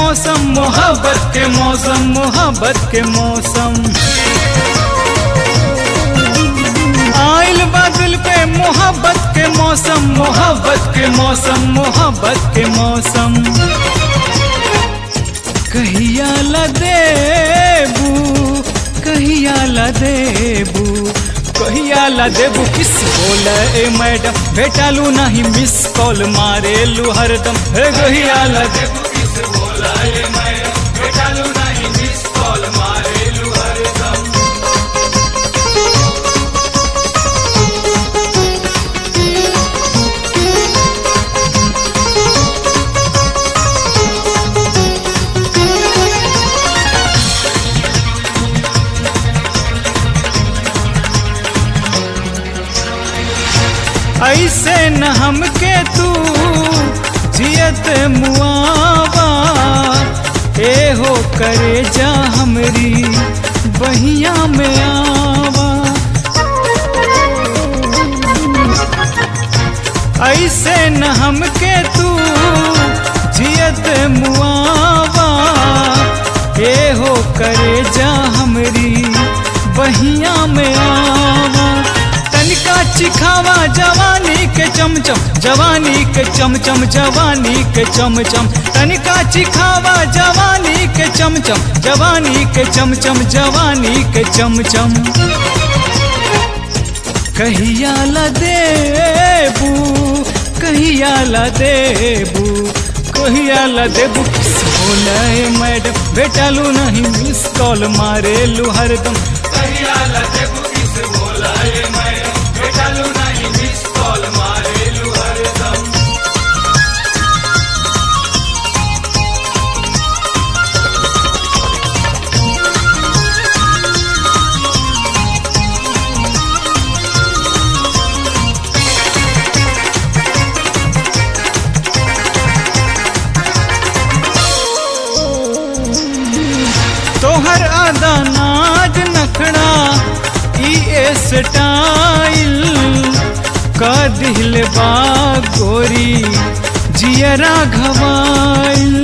मौसम, मोहब्बत के मौसम, मोहब्बत के मौसम। आइल बादल पे मोहब्बत के मौसम, मोहब्बत के मौसम, मोहब्बत के मौसम। कहिया ला देबू, कहिया ला देबू, कहिया ला देबू किस बोले ए मैडम, भेटालू नहीं मिस कॉल मारेलू हरदम। हे कहिया ला देबू किस बोले ए मैडम, भेटालू नहीं मिस कॉल मारेलू हरदम। ऐसे न हमके तू जियत मुआवा, ए हो करे जा हमरी बहिया में आवा। ऐसे न हमके तू जियत मुआवा, ए हो करे जा हमरी बहिया में आवा। तनिका चिखावा जवानी के चमचम, जवानी के चमचम, जवानी के चमचम। तनिका चिखावा जवानी के चमचम, जवानी के चमचम, जवानी के चमचम। कहिया ला देबू, कहिया ला देबू, कहिया ला देबू किस बोले मैडम, भेटालू नहीं मिस कॉल मारेलू हरदम। कहिया ला देबू किस बोले मैडम, भेटालू नहीं मिस कॉल मारेलू हरदम। तोहर आदा नाज नखड़ा ई स्टाइल का दिल बा गोरी जियरा घवाइल।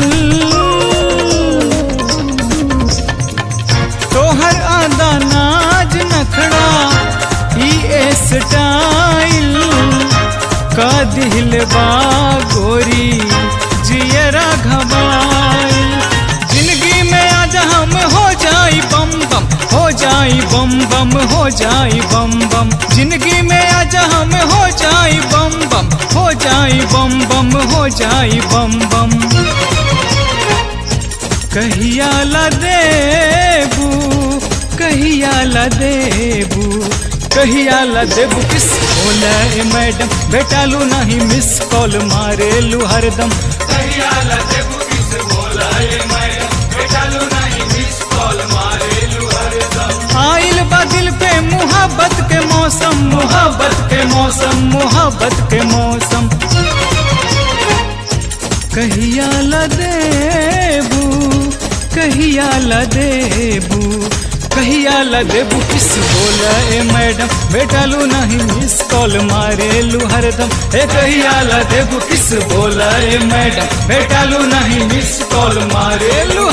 तोहर आदा नाज नखड़ा ई स्टाइल का दिल बा गोरी जियरा घवाइल। जिंदगी में आज हम हो जाई बम बम, हो जाई बम बम, हो जाई बम बम। जिंदगी में आज हम हो जाई बम बम, हो जाई बम बम, हो जाई बम बम। कहिया ला देबू, कहिया ला देबू, कहिया ला देबू किस बोले मैडम, भेटालू नहीं मिस कॉल मारेलू हरदम। कहिया ला देबू किस बोले मैडम, भेटालू नहीं मिस कॉल मारेलू हरदम। आइल बादल पे मोहब्बत के मौसम, मोहब्बत के मौसम, मोहब्बत के मौसम। कहिया ला देबू, कहिया ला देबू, कहिया ला देबू किस बोले मैडम, भेटालू नहीं मिस कॉल मारेलू हरदम। हे कहिया ला देबू किस बोले मैडम, भेटालू नहीं मिस कॉल मारेलू